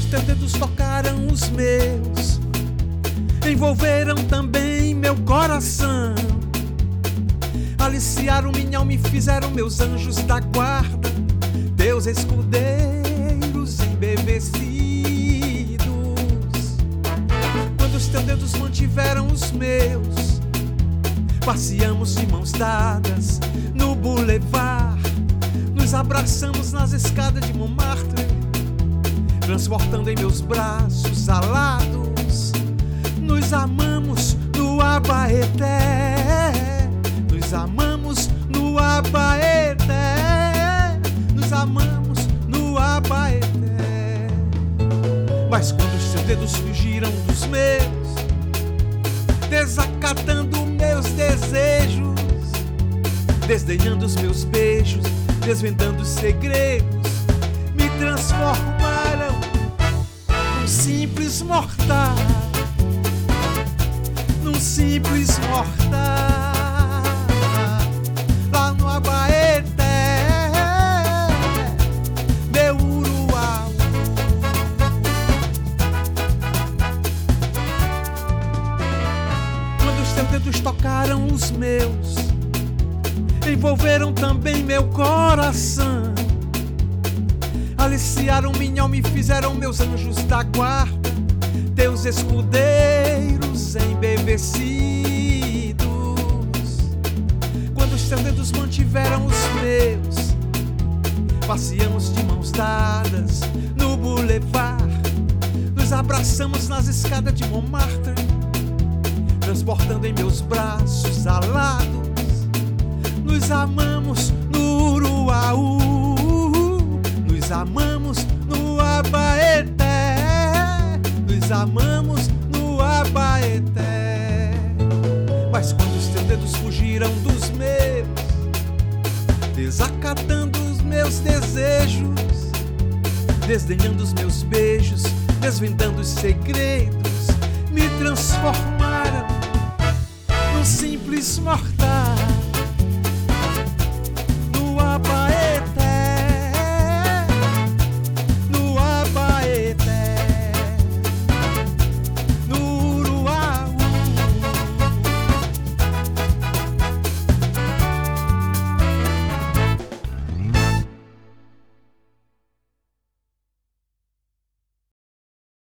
teus dedos tocaram os meus, envolveram também meu coração, aliciaram minha alma e fizeram meus anjos da guarda, teus escudeiros embevecidos. Quando os teus dedos mantiveram os meus, passeamos de mãos dadas no boulevard, nos abraçamos nas escadas de Montmartre, transportando em meus braços alados. Nos amamos no Abaeté, nos amamos no Abaeté, nos amamos no Abaeté. Mas quando os teus dedos fugiram dos meus, desacatando meus desejos, desdenhando os meus beijos, desvendando os segredos, me transformaram num simples mortal, num simples mortal, lá no Abaeté, meu uruau. Quando os teus dedos tocaram os meus, envolveram também meu coração, aliciaram minha alma e fizeram meus anjos da guarda, teus escudeiros embevecidos. Quando os teus dedos mantiveram os meus, passeamos de mãos dadas no boulevard, nos abraçamos nas escadas de Montmartre, transportando em meus braços alados. Nos amamos no Uruaú, nos amamos no Abaeté, nos amamos no Abaeté. Mas quando os teus dedos fugiram dos meus, desacatando os meus desejos, desdenhando os meus beijos, desvendando os segredos, me transformaram num simples mortal,